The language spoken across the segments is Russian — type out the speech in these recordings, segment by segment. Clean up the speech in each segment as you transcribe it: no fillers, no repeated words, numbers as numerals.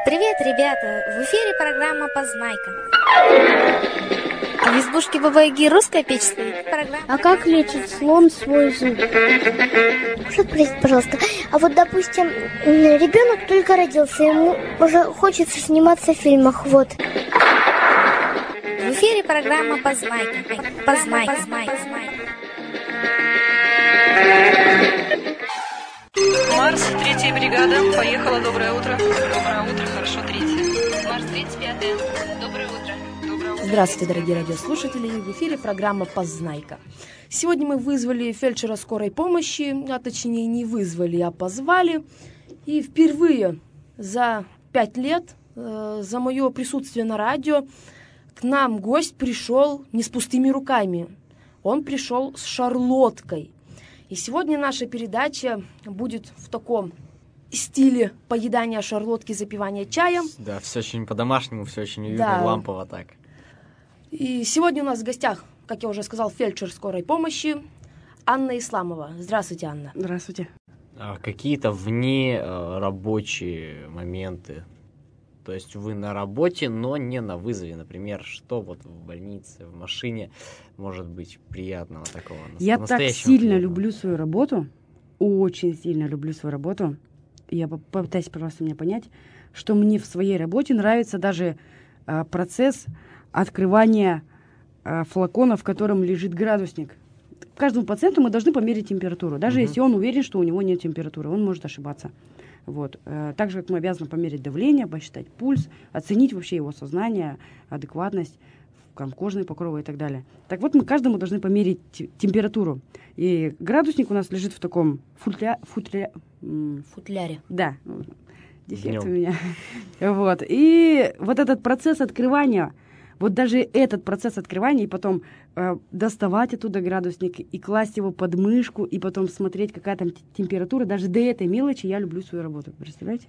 Привет, ребята! В эфире программа «Познайка». В избушке Бабы-Яги русская печь стоит. А как лечит слон свой зуб? Можно спросить, пожалуйста, а вот, допустим, ребенок только родился, ему уже хочется сниматься в фильмах, вот. В эфире программа «Познайка». Познайка. Марс, 3-я бригада. Поехала. Доброе утро. Доброе утро. Хорошо, 3-я. Марс, 35-я. Доброе утро. Доброе утро. Здравствуйте, дорогие радиослушатели. В эфире программа «Познайка». Сегодня мы вызвали фельдшера скорой помощи, а точнее не вызвали, а позвали. И впервые за 5 лет, за мое присутствие на радио, к нам гость пришел не с пустыми руками. Он пришел с шарлоткой. И сегодня наша передача будет в таком стиле поедания шарлотки, запивания чаем. Да, все очень по-домашнему, все очень уютно, Да. лампово так. И сегодня у нас в гостях, как я уже сказал, фельдшер скорой помощи Анна Исламова. Здравствуйте, Анна. Здравствуйте. Какие-то вне рабочие моменты. То есть вы на работе, но не на вызове. Например, что вот в больнице, в машине может быть приятного такого? Я так сильно люблю свою работу, очень сильно люблю свою работу. Я попытаюсь просто меня понять, что мне в своей работе нравится даже процесс открывания флакона, в котором лежит градусник. Каждому пациенту мы должны померить температуру. Даже если он уверен, что у него нет температуры, он может ошибаться. Вот. Так же, как мы обязаны померить давление, посчитать пульс, оценить вообще его сознание, адекватность, кожные покровы и так далее. Так вот, мы каждому должны померить температуру. И градусник у нас лежит в таком футляре. Да, дефект у меня. Вот. И вот этот процесс открывания, вот даже этот процесс открывания, и потом доставать оттуда градусник и класть его под мышку, и потом смотреть, какая там температура, даже до этой мелочи я люблю свою работу. Представляете?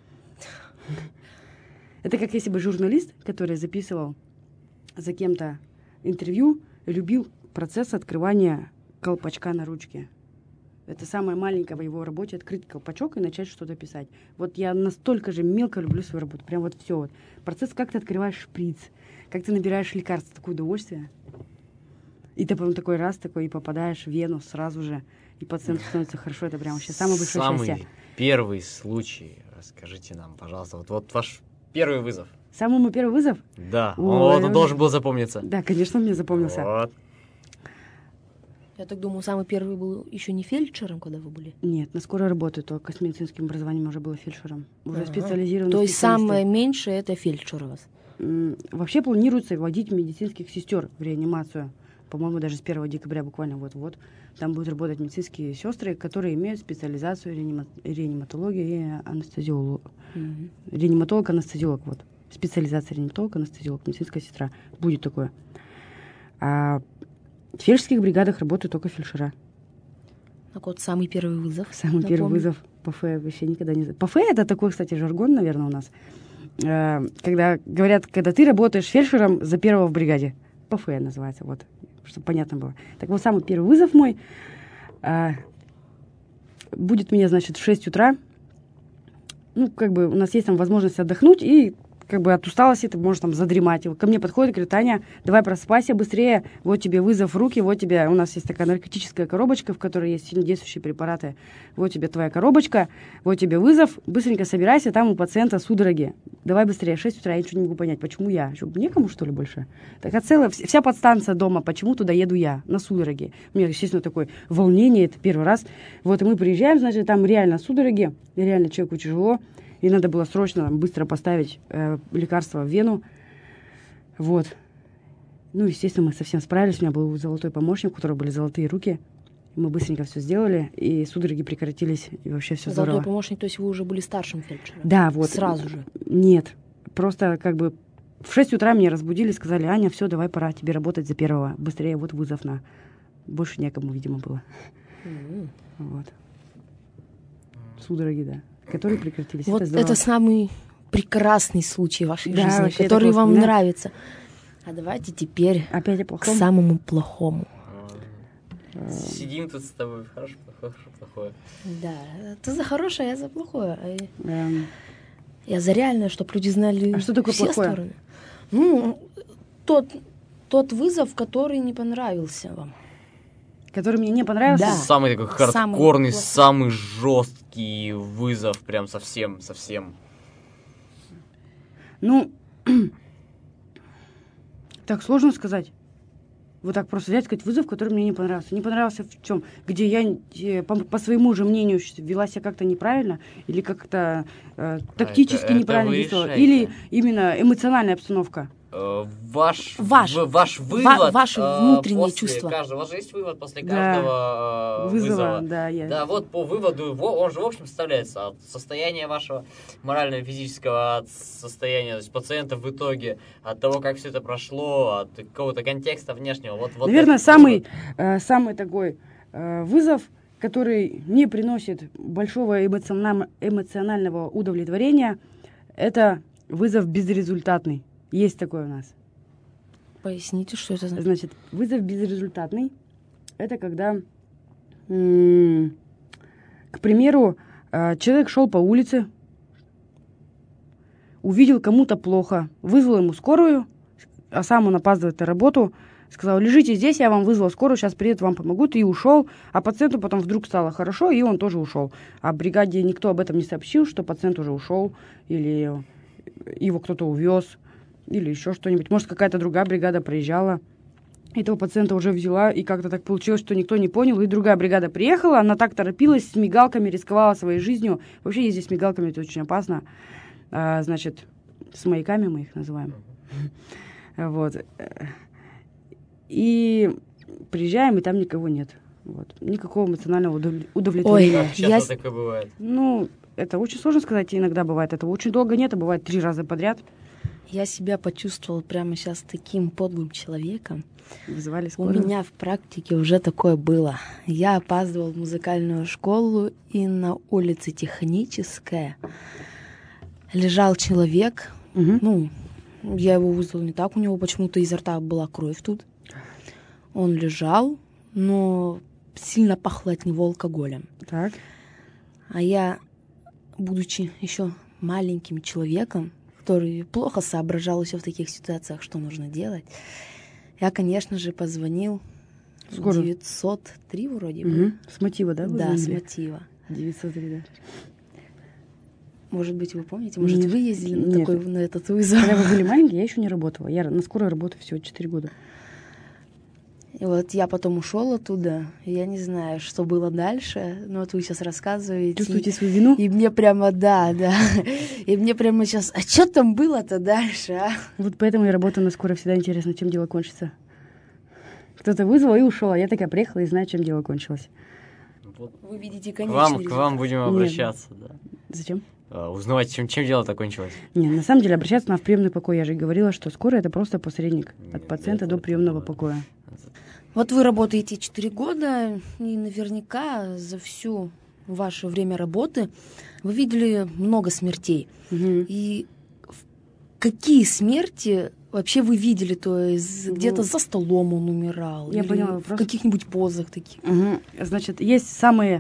Это как если бы журналист, который записывал за кем-то интервью, любил процесс открывания колпачка на ручке. Это самое маленькое в его работе — открыть колпачок и начать что-то писать. Вот я настолько же мелко люблю свою работу. Прям вот все. Вот. Процесс, как ты открываешь шприц, как ты набираешь лекарство, такое удовольствие. И ты потом такой раз такой и попадаешь в вену сразу же, и пациенту становится хорошо. Это прям вообще самое большое счастье. Самый первый случай, расскажите нам, пожалуйста. Вот ваш первый вызов. Самый мой первый вызов? Да, он должен был запомниться. Да, конечно, он мне запомнился. Вот. Я так думаю, самый первый был еще не фельдшером, когда вы были? Нет, на скорой работе только с медицинским образованием уже было фельдшером. Уже специализированный. То есть самое меньшее — это фельдшер у вас? Вообще планируется вводить медицинских сестер в реанимацию. По-моему, даже с 1 декабря буквально вот-вот. Там будут работать медицинские сестры, которые имеют специализацию реаниматология и анестезиолог. Реаниматолог-анестезиолог, вот. Специализация реаниматолог-анестезиолог, медицинская сестра. Будет такое. А в фельдшерских бригадах работают только фельдшера. Так вот, самый первый вызов. Самый первый вызов. ПФ вообще никогда не... ПФ — это такой, кстати, жаргон, наверное, у нас. Когда говорят, когда ты работаешь фельдшером за первого в бригаде. ПФ называется, вот, чтобы понятно было. Так вот, самый первый вызов мой будет у меня, значит, в 6 утра. Ну, как бы у нас есть там возможность отдохнуть, и как бы от усталости ты можешь там задремать. И ко мне подходит, говорит: Таня, давай просыпайся быстрее, вот тебе вызов в руки, вот тебе, у нас есть такая наркотическая коробочка, в которой есть сильнодействующие препараты, вот тебе твоя коробочка, вот тебе вызов, быстренько собирайся, там у пациента судороги. Давай быстрее, 6 утра, я ничего не могу понять, почему я? Что, некому, что ли, больше? Так вся подстанция дома, почему туда еду я, на судороги? У меня, естественно, такое волнение, это первый раз. Вот, и мы приезжаем, значит, там реально судороги, реально человеку тяжело. И надо было срочно быстро поставить лекарство в вену. Вот. Ну, естественно, мы совсем справились. У меня был золотой помощник, у которого были золотые руки. Мы быстренько все сделали, и судороги прекратились, и вообще все здорово. Золотой помощник, то есть вы уже были старшим фельдшером? Да, вот. Сразу же? Нет. Просто как бы в 6 утра меня разбудили, сказали: Аня, все, давай, пора тебе работать за первого. Быстрее, вот вызов на... Больше некому, видимо, было. Вот. Судороги, да. Которые прекратились. Вот это самый прекрасный случай в вашей жизни, вообще, который вам да. нравится. А давайте теперь опять к самому плохому. Сидим тут с тобой. Хорошо, плохое. Да, ты за хорошее, я за плохое. Я за реальное, чтобы люди знали А что такое все плохое? стороны. Ну, тот вызов, который не понравился вам. Который мне не понравился? Да. Самый такой Самый хардкорный, плохой. самый жесткий вызов, прям совсем. Ну, так сложно сказать. Вот так просто взять, сказать, вызов, который мне не понравился. Не понравился в чем? Где я по своему же мнению вела себя как-то неправильно, или как-то тактически это неправильно вы действовала, решаете. или именно эмоциональная обстановка. Ваш Ваш вывод ваши внутренние после чувства. каждого, у вас же есть вывод после Да. каждого вызова. Да, я. Да, вот по выводу, он же в общем составляется от состояния вашего морального и физического, от состояния, то есть, пациента в итоге, от того, как все это прошло, от какого-то контекста внешнего. Вот Наверное, этот самый такой вызов, который не приносит большого эмоционального удовлетворения, это вызов безрезультатный. Есть такой у нас. Поясните, что это значит. Значит, вызов безрезультатный – это когда, к примеру, человек шел по улице, увидел кому-то плохо, вызвал ему скорую, а сам он опаздывает на работу, сказал: лежите здесь, я вам вызвал скорую, сейчас приедут, вам помогут, и ушел. А пациенту потом вдруг стало хорошо, и он тоже ушел. А бригаде никто об этом не сообщил, что пациент уже ушел, или его кто-то увез, или еще что-нибудь. Может, какая-то другая бригада приезжала, этого пациента уже взяла, и как-то так получилось, что никто не понял, и другая бригада приехала, она так торопилась, с мигалками рисковала своей жизнью. Вообще ездить с мигалками — это очень опасно. Значит, с маяками мы их называем. Вот. И приезжаем, и там никого нет. Вот. Никакого эмоционального удовлетворения. Ой, часто такое бывает. Ну, это очень сложно сказать, иногда бывает. Этого очень долго нет, а бывает 3 раза подряд. Я себя почувствовала прямо сейчас таким подлым человеком. Вызывали У скорую. меня в практике уже такое было. Я опаздывала в музыкальную школу, и на улице Техническая лежал человек. Мгм. Ну, я его вызвала не так, у него почему-то изо рта была кровь тут. Он лежал, но сильно пахло от него алкоголем. Так. А я, будучи еще маленьким человеком, который плохо соображал все в таких ситуациях, что нужно делать, я, конечно же, позвонил в Скорую? 903 вроде бы. Мгм. С мотива, да? вы Да, с звонили? мотива. 903, да. Может быть, вы помните? Может, Нет. вы ездили на, Нет. на этот вызов? Когда вы были маленькие, я еще не работала. Я на скорой работаю всего 4 года. И вот я потом ушел оттуда. И я не знаю, что было дальше. Но вот вы сейчас рассказываете. Чувствуете свою вину? И мне прямо, да. И мне прямо сейчас, а что там было-то дальше, а? Вот поэтому я работаю на скорой. Всегда интересно, чем дело кончится. Кто-то вызвал и ушел, а я такая приехала и знаю, чем дело кончилось. Вот Вы видите к конечный вам результат. будем обращаться, да. Зачем? Узнавать, чем дело закончилось. Не, на самом деле обращаться надо в приемный покой. Я же говорила, что скорая — это просто посредник от Нет, пациента это- до приемного это- покоя. Вот вы работаете 4 года, и наверняка за всю ваше время работы вы видели много смертей. Мгм. И какие смерти вообще вы видели? То есть где-то за столом он умирал? Я или поняла в вопрос. каких-нибудь позах таких? Мгм. Значит, есть самые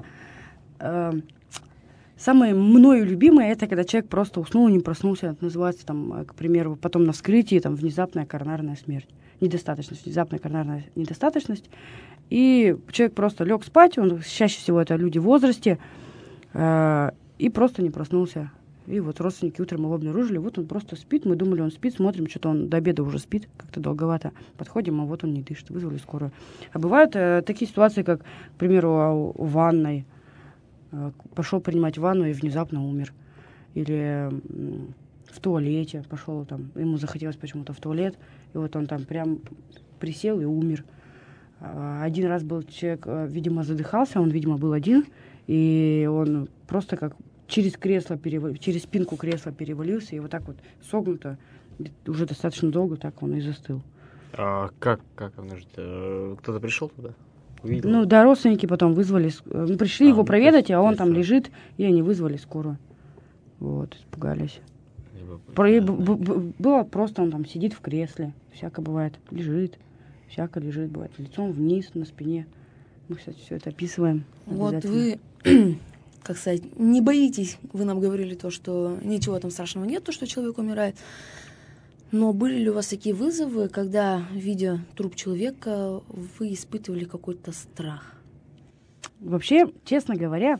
мною любимые — это когда человек просто уснул и не проснулся. Это называется, там, к примеру, потом на вскрытии там, внезапная коронарная смерть. Недостаточность, внезапная коронарная недостаточность. И человек просто лег спать, чаще всего это люди в возрасте, и просто не проснулся. И вот родственники утром его обнаружили, вот он просто спит, мы думали, он спит, смотрим, что-то он до обеда уже спит, как-то долговато. Подходим, а вот он не дышит, вызвали скорую. А бывают такие ситуации, как, к примеру, в ванной. Пошел принимать ванну и внезапно умер. Или в туалете пошел там, ему захотелось почему-то в туалет, и вот он там прям присел и умер. Один раз был человек, видимо, задыхался, он, видимо, был один, и он просто как через спинку кресла перевалился, и вот так вот согнуто, уже достаточно долго так он и застыл. Как кто-то пришел туда? Увидел? Ну, да, родственники потом вызвали, пришли его ну, проведать, то а он есть там это- лежит, и они вызвали скорую. Вот, испугались. Либо- Было просто, он там сидит в кресле, всяко бывает, лежит, всяко лежит, бывает, лицом вниз, на спине. Мы, кстати, все это описываем. Вот обязательно. вы как сказать, не боитесь, вы нам говорили то, что ничего там страшного нет, то, что человек умирает. Но были ли у вас такие вызовы, когда, видя труп человека, вы испытывали какой-то страх? Вообще, честно говоря,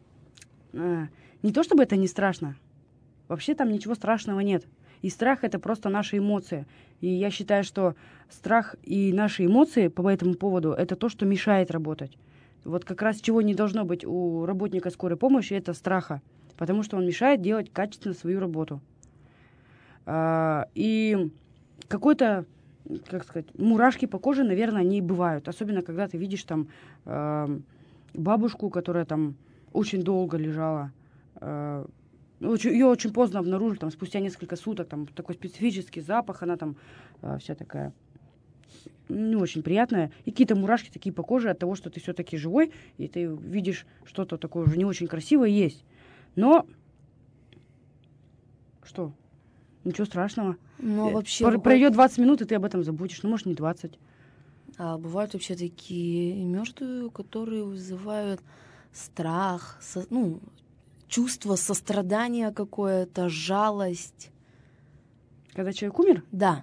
не то чтобы это не страшно. Вообще там ничего страшного нет. И страх — это просто наши эмоции. И я считаю, что страх и наши эмоции по этому поводу — это то, что мешает работать. Вот как раз чего не должно быть у работника скорой помощи — это страха. Потому что он мешает делать качественно свою работу. И какой-то, как сказать, мурашки по коже, наверное, они бывают. Особенно, когда ты видишь там бабушку, которая там очень долго лежала. Ее очень поздно обнаружили, там, спустя несколько суток, там, такой специфический запах, она там вся такая не очень приятная. И какие-то мурашки такие по коже от того, что ты все-таки живой, и ты видишь что-то такое уже не очень красивое есть. Но что? Ничего страшного. Но вообще Пройдет 20 минут, и ты об этом забудешь. Ну, может, не 20. А бывают вообще такие мертвые, которые вызывают страх, чувство сострадания какое-то, жалость. Когда человек умер? Да.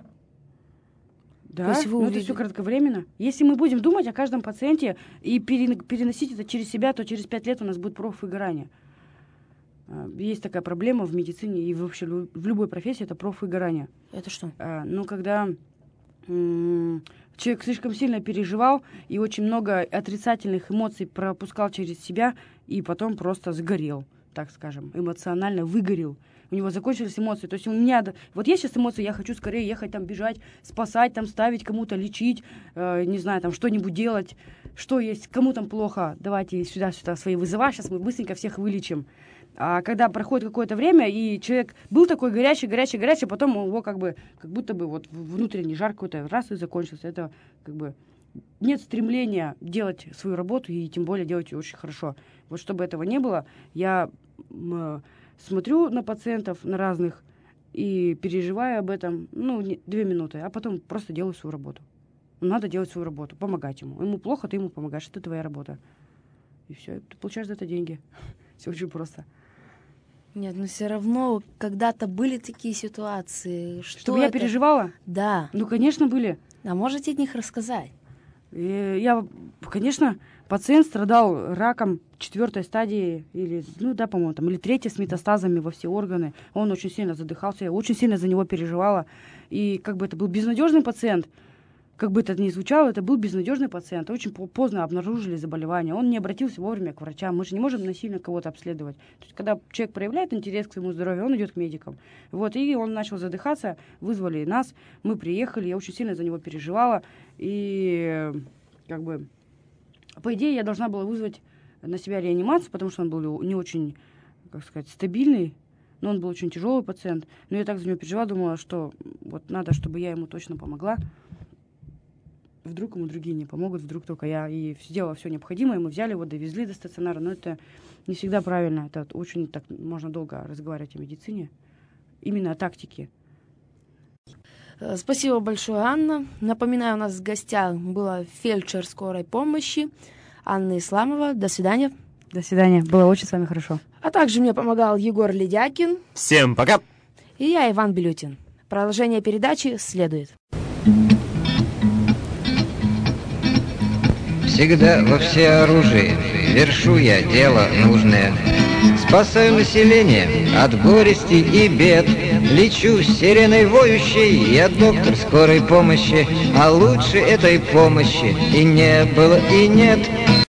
Да, но это все кратковременно. Если мы будем думать о каждом пациенте и переносить это через себя, то через 5 лет у нас будет профвыгорание. Есть такая проблема в медицине и вообще в любой профессии, это профвыгорание. Это что? Когда человек слишком сильно переживал и очень много отрицательных эмоций пропускал через себя, и потом просто сгорел, так скажем, эмоционально выгорел. У него закончились эмоции. То есть у меня... Вот есть сейчас эмоции, я хочу скорее ехать, там, бежать, спасать, там, ставить кому-то, лечить, не знаю, там, что-нибудь делать. Что есть, кому там плохо, давайте сюда свои вызова, сейчас мы быстренько всех вылечим. А когда проходит какое-то время, и человек был такой горячий, потом его как будто бы вот внутренний жар какой-то раз и закончился. Это как бы нет стремления делать свою работу и тем более делать ее очень хорошо. Вот чтобы этого не было, я смотрю на пациентов, на разных, и переживаю об этом, 2 минуты, а потом просто делаю свою работу. Надо делать свою работу, помогать ему. Ему плохо, ты ему помогаешь, это твоя работа. И все, ты получаешь за это деньги. Все очень просто. Нет, но все равно когда-то были такие ситуации. Чтобы я переживала? Да. Ну, конечно, были. А можете о них рассказать? Конечно, пациент страдал раком 4 стадии, или 3 с метастазами во все органы. Он очень сильно задыхался, я очень сильно за него переживала. И это был безнадежный пациент, как бы это ни звучало, это был безнадежный пациент. Очень поздно обнаружили заболевание. Он не обратился вовремя к врачам. Мы же не можем насильно кого-то обследовать. То есть, когда человек проявляет интерес к своему здоровью, он идет к медикам. И он начал задыхаться, вызвали нас, мы приехали, я очень сильно за него переживала. И по идее, я должна была вызвать на себя реанимацию, потому что он был не очень, стабильный. Но он был очень тяжелый пациент. Но я так за него переживала, думала, что надо, чтобы я ему точно помогла. Вдруг ему другие не помогут, вдруг только я. И сделала все необходимое, мы взяли его, довезли до стационара. Но это не всегда правильно. Это очень можно долго разговаривать о медицине. Именно о тактике. Спасибо большое, Анна. Напоминаю, у нас в гостях была фельдшер скорой помощи Анна Исламова. До свидания. До свидания. Было очень с вами хорошо. А также мне помогал Егор Ледякин. Всем пока. И я, Иван Белютин. Продолжение передачи следует. Всегда во всеоружии вершу я дело нужное. Спасаю население от горести и бед. Лечу с сиреной воющей, я доктор скорой помощи. А лучше этой помощи и не было, и нет.